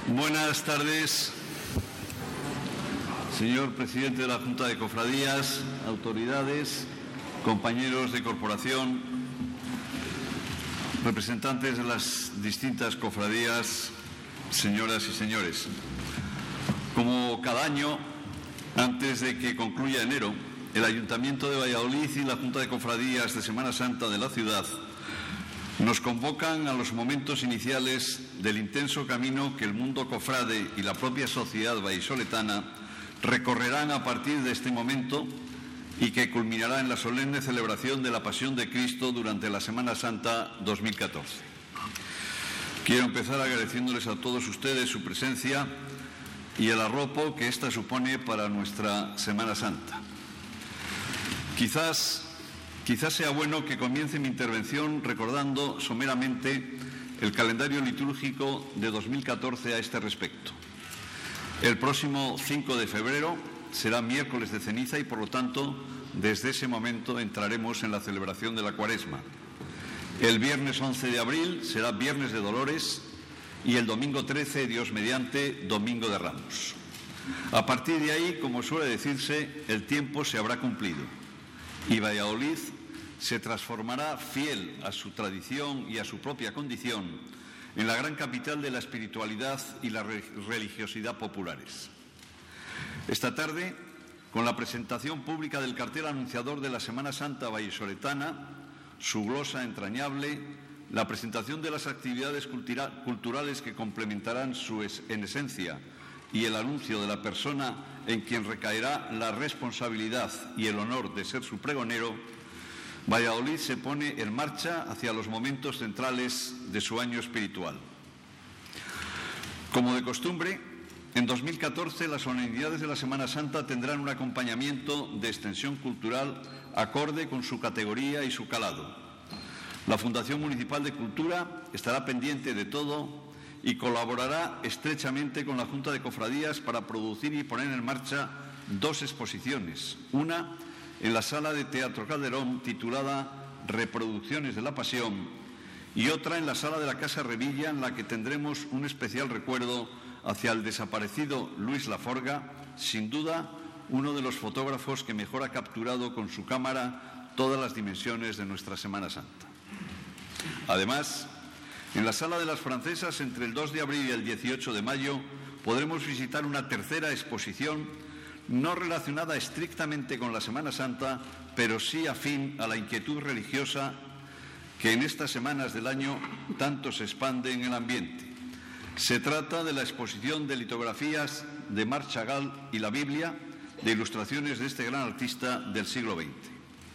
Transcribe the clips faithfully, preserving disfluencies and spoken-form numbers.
Buenas tardes, señor presidente de la Junta de Cofradías, autoridades, compañeros de corporación, representantes de las distintas cofradías, señoras y señores. Como cada año, antes de que concluya enero, el Ayuntamiento de Valladolid y la Junta de Cofradías de Semana Santa de la ciudad nos convocan a los momentos iniciales del intenso camino que el mundo cofrade y la propia sociedad vallisoletana recorrerán a partir de este momento y que culminará en la solemne celebración de la Pasión de Cristo durante la Semana Santa dos mil catorce. Quiero empezar agradeciéndoles a todos ustedes su presencia y el arropo que ésta supone para nuestra Semana Santa. Quizás Quizás sea bueno que comience mi intervención recordando someramente el calendario litúrgico de dos mil catorce a este respecto. El próximo cinco de febrero será miércoles de ceniza y, por lo tanto, desde ese momento entraremos en la celebración de la Cuaresma. El viernes once de abril será Viernes de Dolores y el domingo trece, Dios mediante, Domingo de Ramos. A partir de ahí, como suele decirse, el tiempo se habrá cumplido y Valladolid se transformará, fiel a su tradición y a su propia condición, en la gran capital de la espiritualidad y la religiosidad populares. Esta tarde, con la presentación pública del cartel anunciador de la Semana Santa vallisoletana, su glosa entrañable, la presentación de las actividades culturales que complementarán su es en esencia y el anuncio de la persona en quien recaerá la responsabilidad y el honor de ser su pregonero, Valladolid se pone en marcha hacia los momentos centrales de su año espiritual. Como de costumbre, en dos mil catorce las solemnidades de la Semana Santa tendrán un acompañamiento de extensión cultural acorde con su categoría y su calado. La Fundación Municipal de Cultura estará pendiente de todo y colaborará estrechamente con la Junta de Cofradías para producir y poner en marcha dos exposiciones. Una en la Sala de Teatro Calderón, titulada Reproducciones de la Pasión, y otra en la Sala de la Casa Revilla, en la que tendremos un especial recuerdo hacia el desaparecido Luis Laforga, sin duda uno de los fotógrafos que mejor ha capturado con su cámara todas las dimensiones de nuestra Semana Santa. Además, en la Sala de las Francesas, entre el dos de abril y el dieciocho de mayo, podremos visitar una tercera exposición no relacionada estrictamente con la Semana Santa, pero sí afín a la inquietud religiosa que en estas semanas del año tanto se expande en el ambiente. Se trata de la exposición de litografías de Marc Chagall y la Biblia, de ilustraciones de este gran artista del siglo veinte.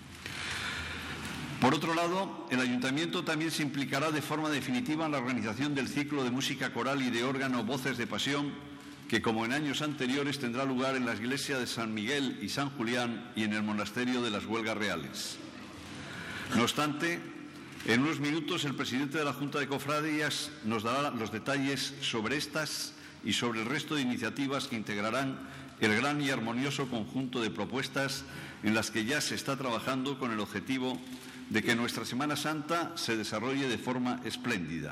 Por otro lado, el Ayuntamiento también se implicará de forma definitiva en la organización del ciclo de música coral y de órgano Voces de Pasión, que como en años anteriores tendrá lugar en las iglesias de San Miguel y San Julián y en el monasterio de las Huelgas Reales. No obstante, en unos minutos el presidente de la Junta de Cofradías nos dará los detalles sobre estas y sobre el resto de iniciativas que integrarán el gran y armonioso conjunto de propuestas en las que ya se está trabajando con el objetivo de que nuestra Semana Santa se desarrolle de forma espléndida.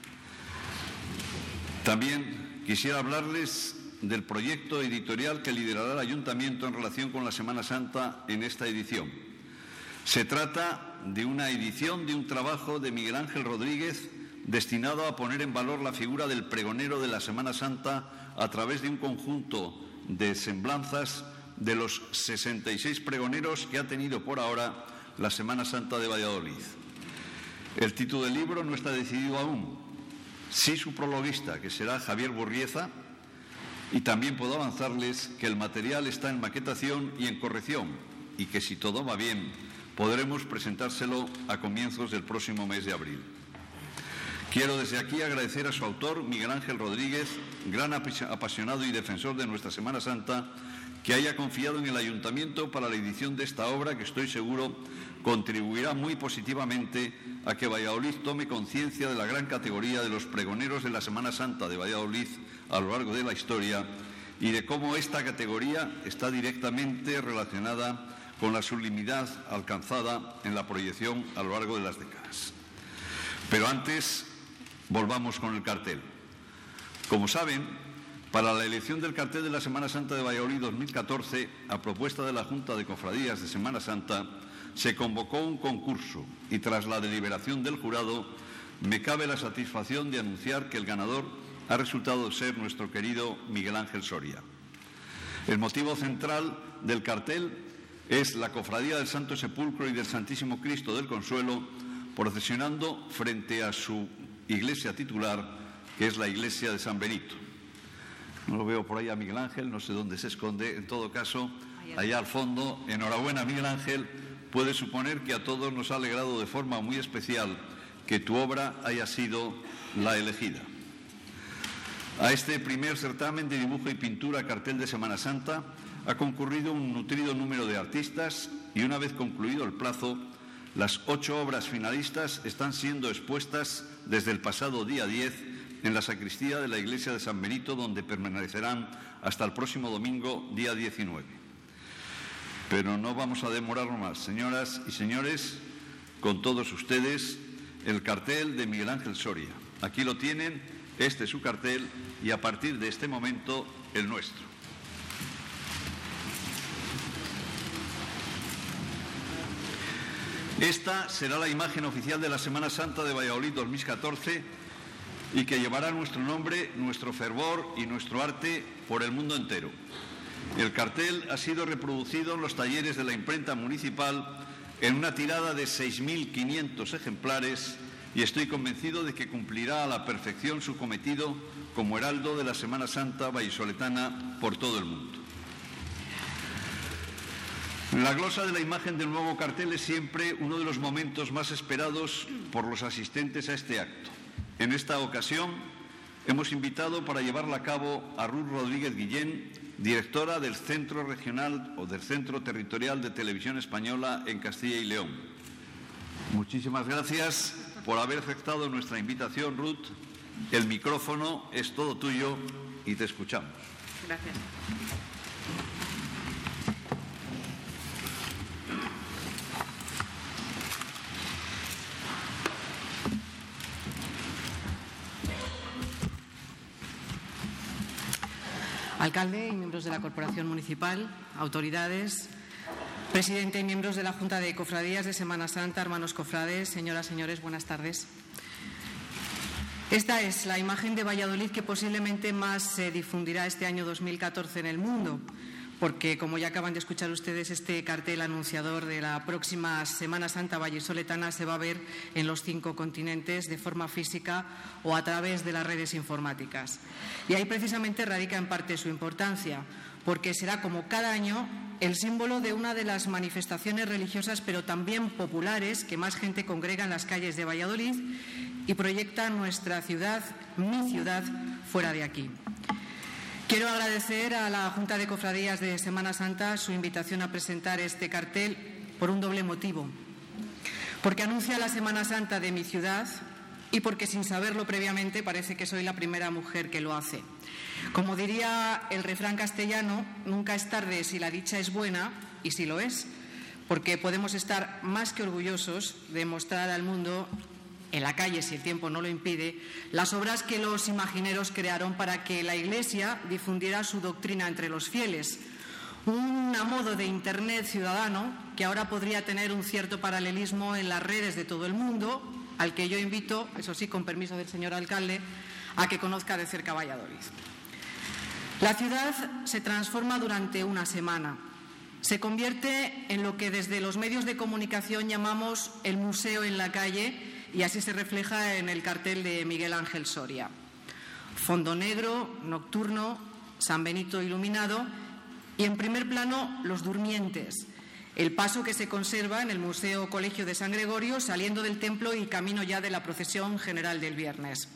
También quisiera hablarles del proyecto editorial que liderará el Ayuntamiento en relación con la Semana Santa en esta edición. Se trata de una edición de un trabajo de Miguel Ángel Rodríguez destinado a poner en valor la figura del pregonero de la Semana Santa a través de un conjunto de semblanzas de los sesenta y seis pregoneros que ha tenido por ahora la Semana Santa de Valladolid. El título del libro no está decidido aún. Sí su prologuista, que será Javier Burrieza, y también puedo avanzarles que el material está en maquetación y en corrección y que, si todo va bien, podremos presentárselo a comienzos del próximo mes de abril. Quiero desde aquí agradecer a su autor, Miguel Ángel Rodríguez, gran apasionado y defensor de nuestra Semana Santa, que haya confiado en el Ayuntamiento para la edición de esta obra, que estoy seguro contribuirá muy positivamente a que Valladolid tome conciencia de la gran categoría de los pregoneros de la Semana Santa de Valladolid a lo largo de la historia y de cómo esta categoría está directamente relacionada con la sublimidad alcanzada en la proyección a lo largo de las décadas. Pero antes, volvamos con el cartel. Como saben, para la elección del cartel de la Semana Santa de Valladolid dos mil catorce, a propuesta de la Junta de Cofradías de Semana Santa, se convocó un concurso y tras la deliberación del jurado me cabe la satisfacción de anunciar que el ganador ha resultado ser nuestro querido Miguel Ángel Soria. El motivo central del cartel es la Cofradía del Santo Sepulcro y del Santísimo Cristo del Consuelo procesionando frente a su iglesia titular, que es la iglesia de San Benito. No lo veo por ahí a Miguel Ángel, no sé dónde se esconde. En todo caso, allá al fondo, enhorabuena Miguel Ángel. Puede suponer que a todos nos ha alegrado de forma muy especial que tu obra haya sido la elegida. A este primer certamen de dibujo y pintura cartel de Semana Santa ha concurrido un nutrido número de artistas y una vez concluido el plazo, las ocho obras finalistas están siendo expuestas desde el pasado día diez en la sacristía de la iglesia de San Benito, donde permanecerán hasta el próximo domingo, día diecinueve. Pero no vamos a demorarnos más. Señoras y señores, con todos ustedes, el cartel de Miguel Ángel Soria. Aquí lo tienen, este es su cartel y a partir de este momento el nuestro. Esta será la imagen oficial de la Semana Santa de Valladolid dos mil catorce y que llevará nuestro nombre, nuestro fervor y nuestro arte por el mundo entero. El cartel ha sido reproducido en los talleres de la imprenta municipal en una tirada de seis mil quinientos ejemplares y estoy convencido de que cumplirá a la perfección su cometido como heraldo de la Semana Santa vallisoletana por todo el mundo. La glosa de la imagen del nuevo cartel es siempre uno de los momentos más esperados por los asistentes a este acto. En esta ocasión hemos invitado para llevarla a cabo a Ruth Rodríguez Guillén, directora del Centro Regional o del Centro Territorial de Televisión Española en Castilla y León. Muchísimas gracias por haber aceptado nuestra invitación, Ruth. El micrófono es todo tuyo y te escuchamos. Gracias. Alcalde y miembros de la Corporación Municipal, autoridades, presidente y miembros de la Junta de Cofradías de Semana Santa, hermanos cofrades, señoras, señores, buenas tardes. Esta es la imagen de Valladolid que posiblemente más se difundirá este año dos mil catorce en el mundo, porque, como ya acaban de escuchar ustedes, este cartel anunciador de la próxima Semana Santa vallisoletana se va a ver en los cinco continentes de forma física o a través de las redes informáticas. Y ahí precisamente radica en parte su importancia, porque será, como cada año, el símbolo de una de las manifestaciones religiosas, pero también populares, que más gente congrega en las calles de Valladolid y proyecta nuestra ciudad, mi ciudad, fuera de aquí. Quiero agradecer a la Junta de Cofradías de Semana Santa su invitación a presentar este cartel por un doble motivo. Porque anuncia la Semana Santa de mi ciudad y porque, sin saberlo previamente, parece que soy la primera mujer que lo hace. Como diría el refrán castellano, nunca es tarde si la dicha es buena, y sí lo es, porque podemos estar más que orgullosos de mostrar al mundo, en la calle, si el tiempo no lo impide, las obras que los imagineros crearon para que la Iglesia difundiera su doctrina entre los fieles. Un modo de Internet ciudadano que ahora podría tener un cierto paralelismo en las redes de todo el mundo, al que yo invito, eso sí, con permiso del señor alcalde, a que conozca de cerca Valladolid. La ciudad se transforma durante una semana. Se convierte en lo que desde los medios de comunicación llamamos el museo en la calle, y así se refleja en el cartel de Miguel Ángel Soria. Fondo negro, nocturno, San Benito iluminado y en primer plano los durmientes, el paso que se conserva en el Museo Colegio de San Gregorio saliendo del templo y camino ya de la procesión general del viernes.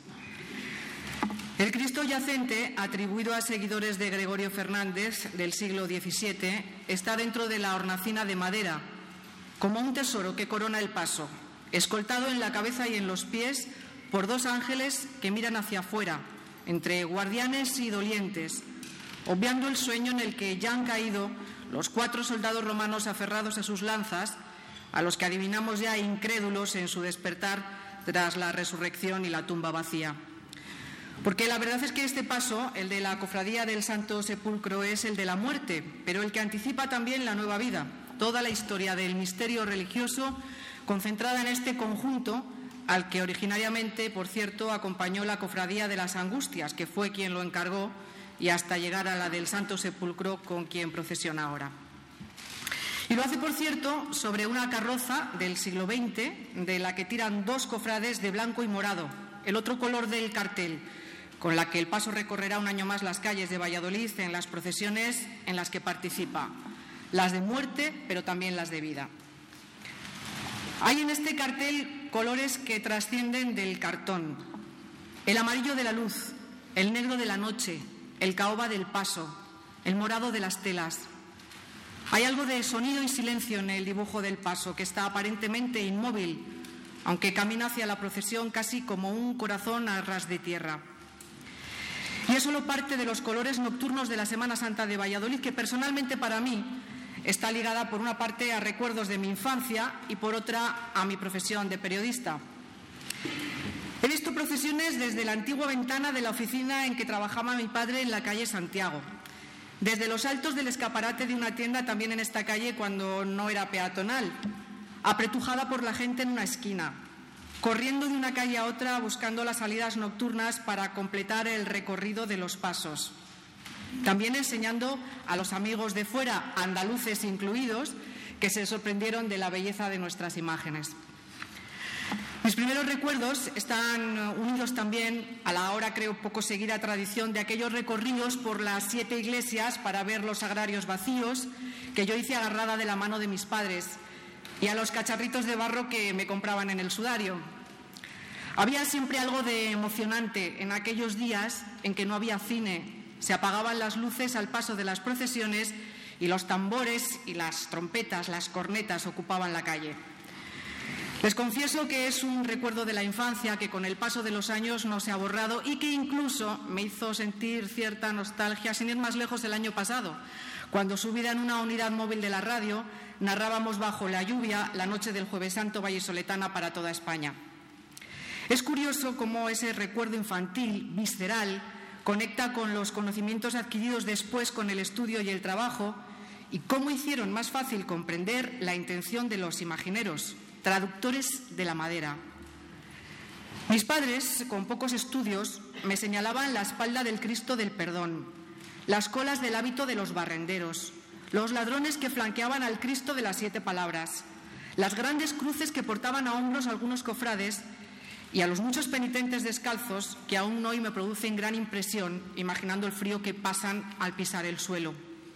El Cristo yacente, atribuido a seguidores de Gregorio Fernández del siglo diecisiete, está dentro de la hornacina de madera, como un tesoro que corona el paso, escoltado en la cabeza y en los pies por dos ángeles que miran hacia afuera, entre guardianes y dolientes, obviando el sueño en el que ya han caído los cuatro soldados romanos aferrados a sus lanzas, a los que adivinamos ya incrédulos en su despertar tras la resurrección y la tumba vacía. Porque la verdad es que este paso, el de la Cofradía del Santo Sepulcro, es el de la muerte, pero el que anticipa también la nueva vida. Toda la historia del misterio religioso concentrada en este conjunto, al que originariamente, por cierto, acompañó la Cofradía de las Angustias, que fue quien lo encargó, y hasta llegar a la del Santo Sepulcro, con quien procesiona ahora. Y lo hace, por cierto, sobre una carroza del siglo veinte, de la que tiran dos cofrades de blanco y morado, el otro color del cartel, con la que el paso recorrerá un año más las calles de Valladolid en las procesiones en las que participa, las de muerte, pero también las de vida. Hay en este cartel colores que trascienden del cartón: el amarillo de la luz, el negro de la noche, el caoba del paso, el morado de las telas. Hay algo de sonido y silencio en el dibujo del paso, que está aparentemente inmóvil, aunque camina hacia la procesión casi como un corazón a ras de tierra. Y es solo parte de los colores nocturnos de la Semana Santa de Valladolid, que personalmente para mí está ligada por una parte a recuerdos de mi infancia y por otra a mi profesión de periodista. He visto procesiones desde la antigua ventana de la oficina en que trabajaba mi padre en la calle Santiago, desde los altos del escaparate de una tienda también en esta calle cuando no era peatonal, apretujada por la gente en una esquina, corriendo de una calle a otra buscando las salidas nocturnas para completar el recorrido de los pasos. También enseñando a los amigos de fuera, andaluces incluidos, que se sorprendieron de la belleza de nuestras imágenes. Mis primeros recuerdos están unidos también a la ahora creo poco seguida tradición de aquellos recorridos por las siete iglesias para ver los sagrarios vacíos que yo hice agarrada de la mano de mis padres, y a los cacharritos de barro que me compraban en el sudario. Había siempre algo de emocionante en aquellos días en que no había cine. Se apagaban las luces al paso de las procesiones y los tambores y las trompetas, las cornetas ocupaban la calle. Les confieso que es un recuerdo de la infancia que con el paso de los años no se ha borrado y que incluso me hizo sentir cierta nostalgia, sin ir más lejos, el año pasado, cuando subida en una unidad móvil de la radio narrábamos bajo la lluvia la noche del Jueves Santo vallisoletana para toda España. Es curioso cómo ese recuerdo infantil, visceral, conecta con los conocimientos adquiridos después con el estudio y el trabajo, y cómo hicieron más fácil comprender la intención de los imagineros, traductores de la madera. Mis padres, con pocos estudios, me señalaban la espalda del Cristo del Perdón, las colas del hábito de los barrenderos, los ladrones que flanqueaban al Cristo de las siete palabras, las grandes cruces que portaban a hombros algunos cofrades y a los muchos penitentes descalzos que aún hoy me producen gran impresión, imaginando el frío que pasan al pisar el suelo.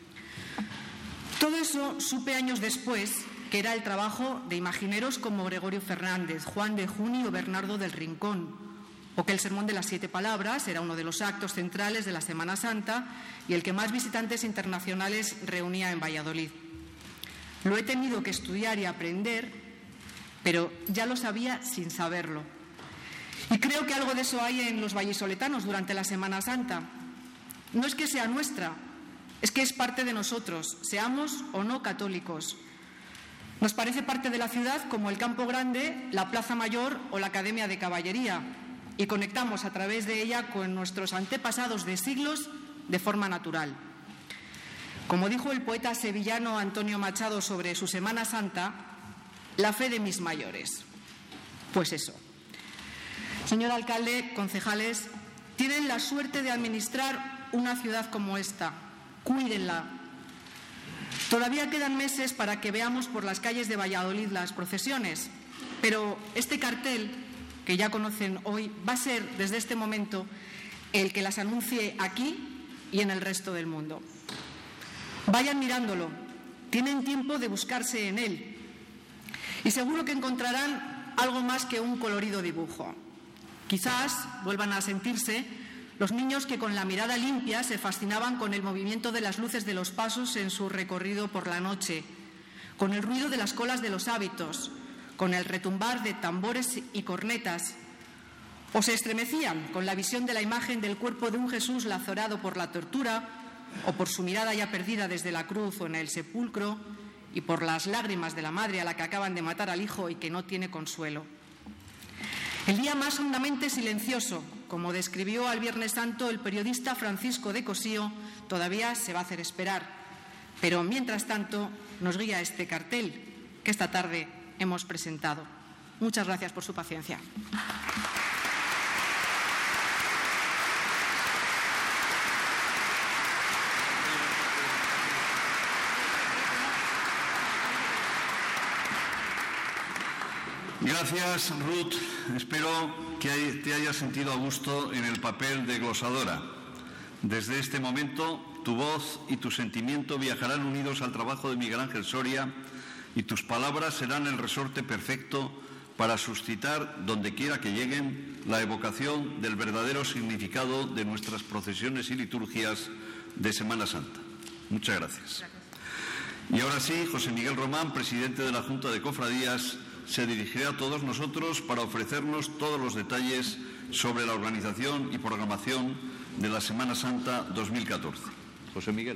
Todo eso supe años después que era el trabajo de imagineros como Gregorio Fernández, Juan de Juni o Bernardo del Rincón, o que el Sermón de las Siete Palabras era uno de los actos centrales de la Semana Santa y el que más visitantes internacionales reunía en Valladolid. Lo he tenido que estudiar y aprender, pero ya lo sabía sin saberlo. Y creo que algo de eso hay en los vallisoletanos durante la Semana Santa. No es que sea nuestra, es que es parte de nosotros, seamos o no católicos. Nos parece parte de la ciudad como el Campo Grande, la Plaza Mayor o la Academia de Caballería, y conectamos a través de ella con nuestros antepasados de siglos de forma natural. Como dijo el poeta sevillano Antonio Machado sobre su Semana Santa, la fe de mis mayores. Pues eso. Señor alcalde, concejales, tienen la suerte de administrar una ciudad como esta. Cuídenla. Todavía quedan meses para que veamos por las calles de Valladolid las procesiones, pero este cartel, que ya conocen hoy, va a ser desde este momento el que las anuncie aquí y en el resto del mundo. Vayan mirándolo, tienen tiempo de buscarse en él y seguro que encontrarán algo más que un colorido dibujo. Quizás vuelvan a sentirse los niños que con la mirada limpia se fascinaban con el movimiento de las luces de los pasos en su recorrido por la noche, con el ruido de las colas de los hábitos, con el retumbar de tambores y cornetas, o se estremecían con la visión de la imagen del cuerpo de un Jesús lacerado por la tortura, o por su mirada ya perdida desde la cruz o en el sepulcro, y por las lágrimas de la madre a la que acaban de matar al hijo y que no tiene consuelo. El día más hondamente silencioso, como describió al Viernes Santo el periodista Francisco de Cosío, todavía se va a hacer esperar. Pero, mientras tanto, nos guía este cartel que esta tarde hemos presentado. Muchas gracias por su paciencia. Gracias, Ruth. Espero que te hayas sentido a gusto en el papel de glosadora. Desde este momento, tu voz y tu sentimiento viajarán unidos al trabajo de Miguel Ángel Soria y tus palabras serán el resorte perfecto para suscitar, donde quiera que lleguen, la evocación del verdadero significado de nuestras procesiones y liturgias de Semana Santa. Muchas gracias. Y ahora sí, José Miguel Román, presidente de la Junta de Cofradías, se dirigirá a todos nosotros para ofrecernos todos los detalles sobre la organización y programación de la Semana Santa dos mil catorce. José Miguel.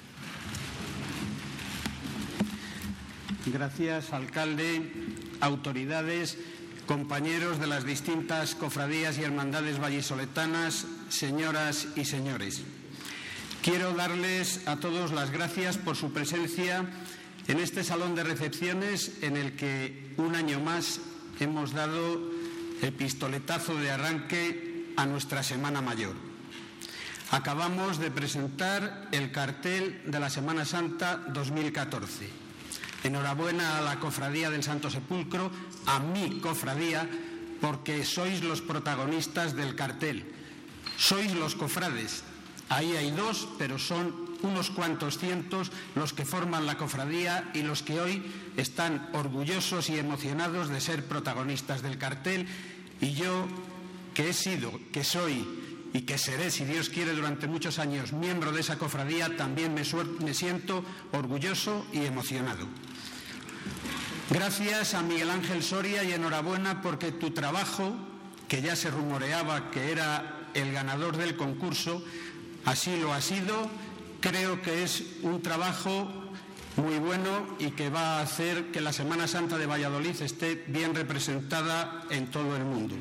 Gracias, alcalde, autoridades, compañeros de las distintas cofradías y hermandades vallisoletanas, señoras y señores. Quiero darles a todos las gracias por su presencia en este salón de recepciones en el que un año más hemos dado el pistoletazo de arranque a nuestra Semana Mayor. Acabamos de presentar el cartel de la Semana Santa dos mil catorce. Enhorabuena a la Cofradía del Santo Sepulcro, a mi cofradía, porque sois los protagonistas del cartel. Sois los cofrades. Ahí hay dos, pero son unos cuantos cientos los que forman la cofradía y los que hoy están orgullosos y emocionados de ser protagonistas del cartel. Y yo, que he sido, que soy y que seré, si Dios quiere, durante muchos años miembro de esa cofradía, también me, me siento orgulloso y emocionado. Gracias a Miguel Ángel Soria y enhorabuena porque tu trabajo, que ya se rumoreaba que era el ganador del concurso, así lo ha sido. Creo que es un trabajo muy bueno y que va a hacer que la Semana Santa de Valladolid esté bien representada en todo el mundo.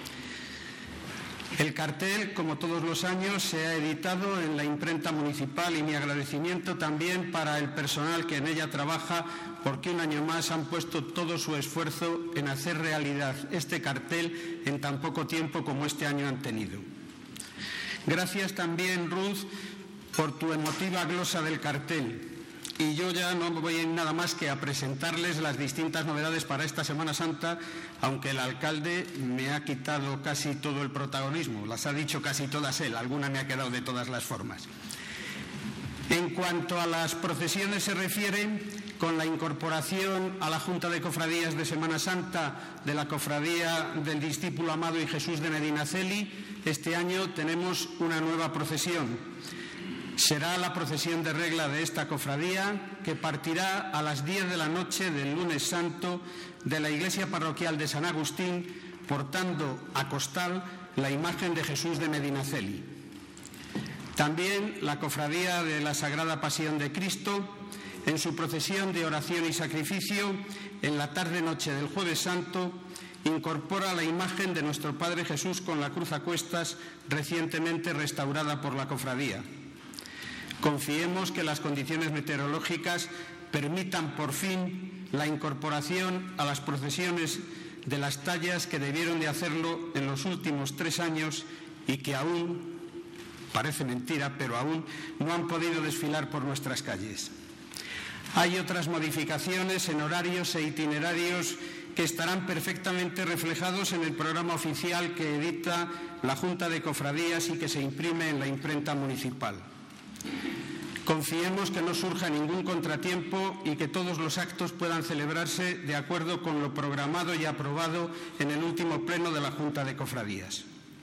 El cartel, como todos los años, se ha editado en la imprenta municipal y mi agradecimiento también para el personal que en ella trabaja, porque un año más han puesto todo su esfuerzo en hacer realidad este cartel en tan poco tiempo como este año han tenido. Gracias también, Ruth, por tu emotiva glosa del cartel. Y yo ya no voy a ir nada más que a presentarles las distintas novedades para esta Semana Santa, aunque el alcalde me ha quitado casi todo el protagonismo. Las ha dicho casi todas él, alguna me ha quedado de todas las formas. En cuanto a las procesiones se refiere, con la incorporación a la Junta de Cofradías de Semana Santa de la Cofradía del Discípulo Amado y Jesús de Medinaceli, este año tenemos una nueva procesión. Será la procesión de regla de esta cofradía, que partirá a las diez de la noche del lunes santo de la iglesia parroquial de San Agustín, portando a costal la imagen de Jesús de Medinaceli. También la cofradía de la Sagrada Pasión de Cristo, en su procesión de oración y sacrificio, en la tarde-noche del Jueves Santo, incorpora la imagen de nuestro Padre Jesús con la cruz a cuestas, recientemente restaurada por la cofradía. Confiemos que las condiciones meteorológicas permitan por fin la incorporación a las procesiones de las tallas que debieron de hacerlo en los últimos tres años y que aún, parece mentira, pero aún no han podido desfilar por nuestras calles. Hay otras modificaciones en horarios e itinerarios que estarán perfectamente reflejados en el programa oficial que edita la Junta de Cofradías y que se imprime en la imprenta municipal. Confiemos que no surja ningún contratiempo y que todos los actos puedan celebrarse de acuerdo con lo programado y aprobado en el último pleno de la Junta de Cofradías.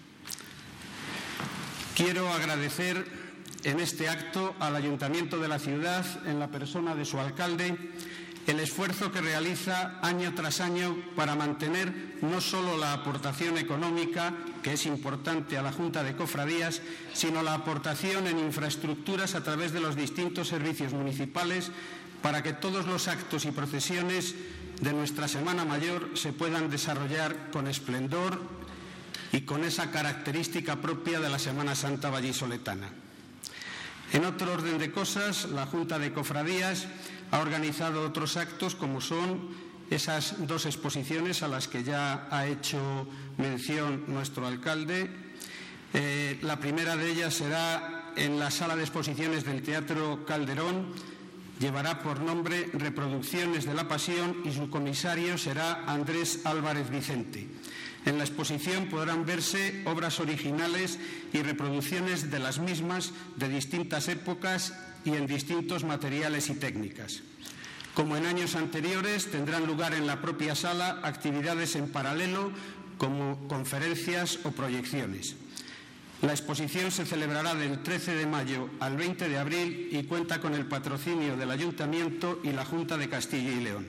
Quiero agradecer en este acto al Ayuntamiento de la ciudad, en la persona de su alcalde, el esfuerzo que realiza año tras año para mantener no solo la aportación económica, que es importante a la Junta de Cofradías, sino la aportación en infraestructuras a través de los distintos servicios municipales para que todos los actos y procesiones de nuestra Semana Mayor se puedan desarrollar con esplendor y con esa característica propia de la Semana Santa vallisoletana. En otro orden de cosas, la Junta de Cofradías ha organizado otros actos como son esas dos exposiciones a las que ya ha hecho mención nuestro alcalde. Eh, la primera de ellas será en la sala de exposiciones del Teatro Calderón. Llevará por nombre Reproducciones de la Pasión y su comisario será Andrés Álvarez Vicente. En la exposición podrán verse obras originales y reproducciones de las mismas de distintas épocas y en distintos materiales y técnicas. Como en años anteriores, tendrán lugar en la propia sala actividades en paralelo como conferencias o proyecciones. La exposición se celebrará del trece de mayo al veinte de abril y cuenta con el patrocinio del Ayuntamiento y la Junta de Castilla y León.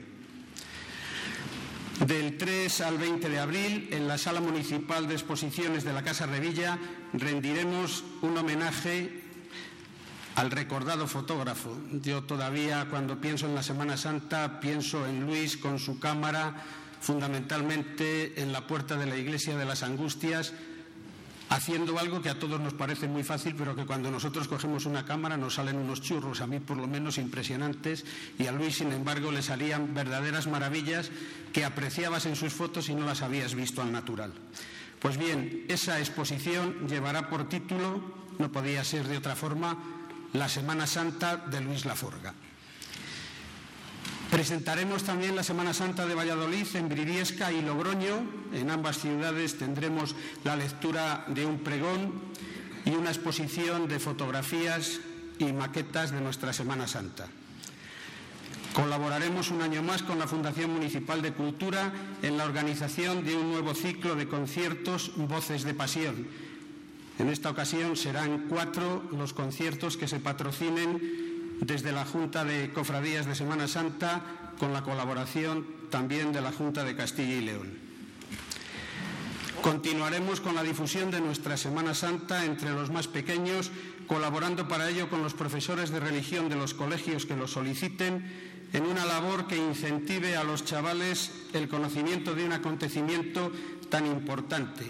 Del tres al veinte de abril, en la Sala Municipal de Exposiciones de la Casa Revilla, rendiremos un homenaje al recordado fotógrafo. Yo todavía, cuando pienso en la Semana Santa, pienso en Luis con su cámara, fundamentalmente en la puerta de la Iglesia de las Angustias, haciendo algo que a todos nos parece muy fácil, pero que cuando nosotros cogemos una cámara nos salen unos churros, a mí por lo menos impresionantes, y a Luis, sin embargo, le salían verdaderas maravillas que apreciabas en sus fotos y no las habías visto al natural. Pues bien, esa exposición llevará por título, no podía ser de otra forma, La Semana Santa de Luis Laforga. Presentaremos también la Semana Santa de Valladolid en Briviesca y Logroño. En ambas ciudades tendremos la lectura de un pregón y una exposición de fotografías y maquetas de nuestra Semana Santa. Colaboraremos un año más con la Fundación Municipal de Cultura en la organización de un nuevo ciclo de conciertos Voces de Pasión. En esta ocasión serán cuatro los conciertos que se patrocinen desde la Junta de Cofradías de Semana Santa, con la colaboración también de la Junta de Castilla y León. Continuaremos con la difusión de nuestra Semana Santa entre los más pequeños, colaborando para ello con los profesores de religión de los colegios que lo soliciten, en una labor que incentive a los chavales el conocimiento de un acontecimiento tan importante.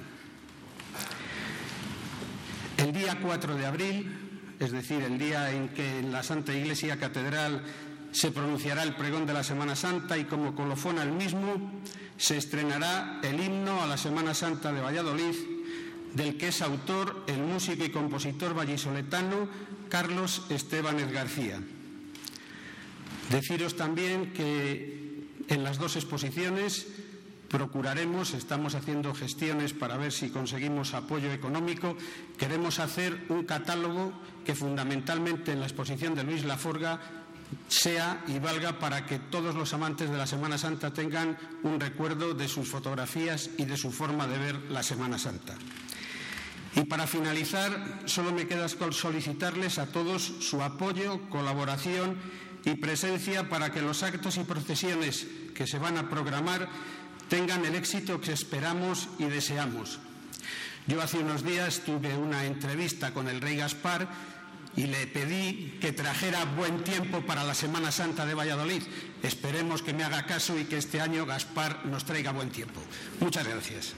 El día cuatro de abril, es decir, el día en que en la Santa Iglesia Catedral se pronunciará el pregón de la Semana Santa y como colofón al mismo se estrenará el himno a la Semana Santa de Valladolid, del que es autor el músico y compositor vallisoletano Carlos Estébanez García. Deciros también que en las dos exposiciones procuraremos, estamos haciendo gestiones para ver si conseguimos apoyo económico, queremos hacer un catálogo que fundamentalmente en la exposición de Luis Laforga sea y valga para que todos los amantes de la Semana Santa tengan un recuerdo de sus fotografías y de su forma de ver la Semana Santa. Y para finalizar, solo me queda solicitarles a todos su apoyo, colaboración y presencia para que los actos y procesiones que se van a programar tengan el éxito que esperamos y deseamos. Yo hace unos días tuve una entrevista con el rey Gaspar y le pedí que trajera buen tiempo para la Semana Santa de Valladolid. Esperemos que me haga caso y que este año Gaspar nos traiga buen tiempo. Muchas gracias.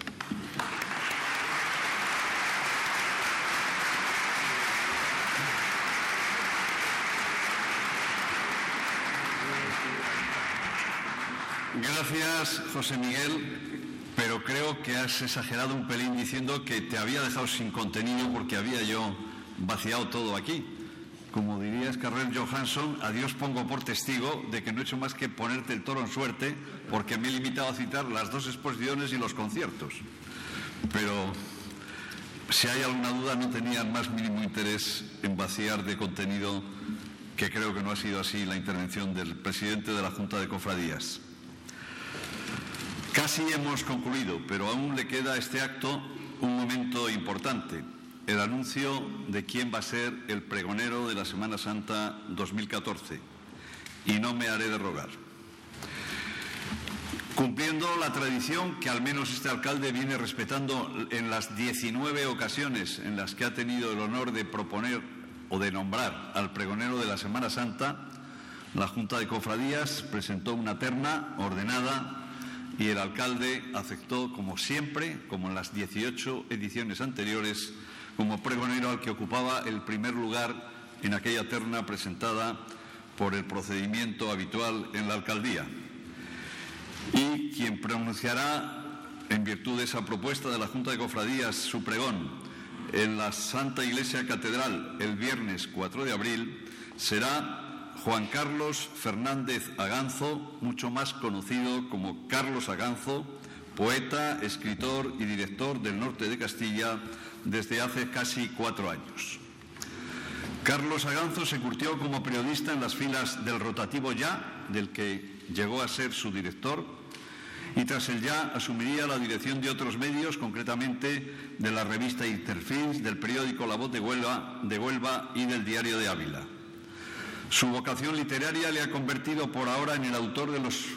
Gracias, José Miguel, pero creo que has exagerado un pelín diciendo que te había dejado sin contenido porque había yo vaciado todo aquí. Como diría Scarlett Johansson, a Dios pongo por testigo de que no he hecho más que ponerte el toro en suerte porque me he limitado a citar las dos exposiciones y los conciertos. Pero si hay alguna duda, no tenía el más mínimo interés en vaciar de contenido, que creo que no ha sido así la intervención del presidente de la Junta de Cofradías. Casi hemos concluido, pero aún le queda a este acto un momento importante, el anuncio de quién va a ser el pregonero de la Semana Santa dos mil catorce, y no me haré de rogar. Cumpliendo la tradición que al menos este alcalde viene respetando en las diecinueve ocasiones en las que ha tenido el honor de proponer o de nombrar al pregonero de la Semana Santa, la Junta de Cofradías presentó una terna ordenada y el alcalde aceptó, como siempre, como en las dieciocho ediciones anteriores, como pregonero al que ocupaba el primer lugar en aquella terna presentada por el procedimiento habitual en la alcaldía. Y quien pronunciará, en virtud de esa propuesta de la Junta de Cofradías, su pregón en la Santa Iglesia Catedral el viernes cuatro de abril será Juan Carlos Fernández Aganzo, mucho más conocido como Carlos Aganzo, poeta, escritor y director del norte de Castilla desde hace casi cuatro años. Carlos Aganzo se curtió como periodista en las filas del Rotativo Ya, del que llegó a ser su director, y tras el Ya asumiría la dirección de otros medios, concretamente de la revista Interfins, del periódico La Voz de Huelva, de Huelva y del Diario de Ávila. Su vocación literaria le ha convertido por ahora en el autor de los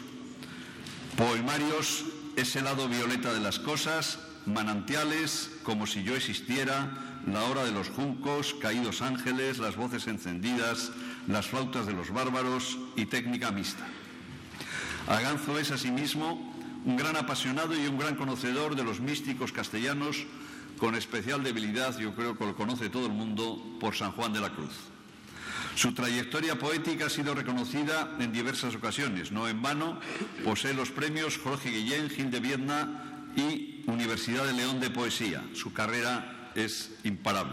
poemarios Ese lado violeta de las cosas, Manantiales, Como si yo existiera, La hora de los juncos, Caídos ángeles, Las voces encendidas, Las flautas de los bárbaros y Técnica mixta. Aganzo es asimismo un gran apasionado y un gran conocedor de los místicos castellanos, con especial debilidad, yo creo que lo conoce todo el mundo, por San Juan de la Cruz. Su trayectoria poética ha sido reconocida en diversas ocasiones. No en vano posee los premios Jorge Guillén, Gil de Viedma y Universidad de León de Poesía. Su carrera es imparable.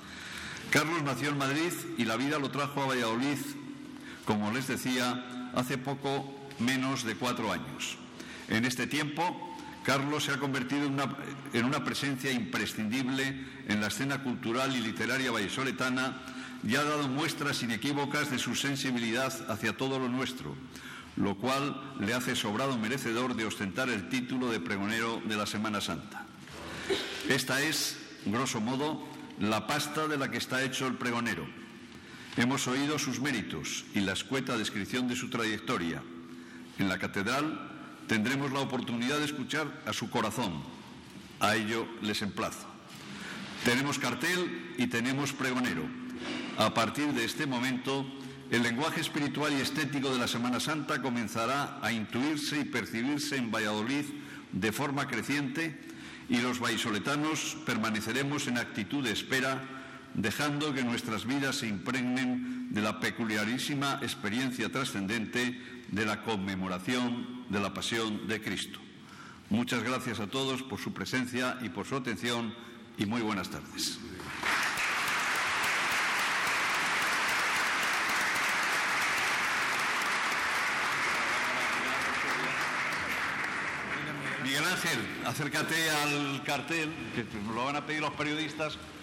Carlos nació en Madrid y la vida lo trajo a Valladolid, como les decía, hace poco menos de cuatro años. En este tiempo, Carlos se ha convertido en una, en una presencia imprescindible en la escena cultural y literaria vallisoletana y ha dado muestras inequívocas de su sensibilidad hacia todo lo nuestro, lo cual le hace sobrado merecedor de ostentar el título de pregonero de la Semana Santa. Esta es, grosso modo, la pasta de la que está hecho el pregonero. Hemos oído sus méritos y la escueta descripción de su trayectoria. En la catedral tendremos la oportunidad de escuchar a su corazón. A ello les emplazo. Tenemos cartel y tenemos pregonero. A partir de este momento, el lenguaje espiritual y estético de la Semana Santa comenzará a intuirse y percibirse en Valladolid de forma creciente y los vallisoletanos permaneceremos en actitud de espera, dejando que nuestras vidas se impregnen de la peculiarísima experiencia trascendente de la conmemoración de la Pasión de Cristo. Muchas gracias a todos por su presencia y por su atención y muy buenas tardes. Miguel Ángel, acércate al cartel, que nos lo van a pedir los periodistas.